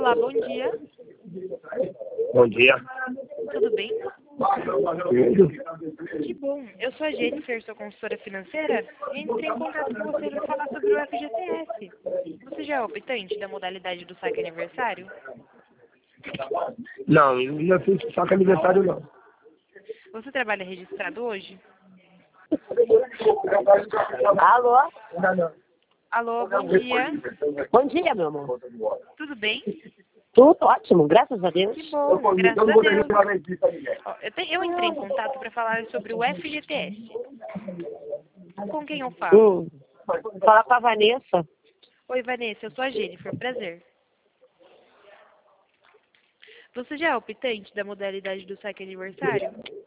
Olá, bom dia. Bom dia. Tudo bem? Tudo. Que bom. Eu sou a Jennifer, sou consultora financeira e entrei em contato com você para falar sobre o FGTS. Você já é optante da modalidade do saque aniversário? Não, não fiz saco aniversário não. Você trabalha registrado hoje? Alô? Alô, bom dia. Bom dia, meu amor. Tudo bem? Tudo ótimo, graças a Deus. Que bom, graças a Deus. Ó, eu entrei em contato para falar sobre o FGTS. Com quem eu falo? Fala com a Vanessa. Oi, Vanessa, eu sou a Jennifer, prazer. Você já é optante da modalidade do saque aniversário?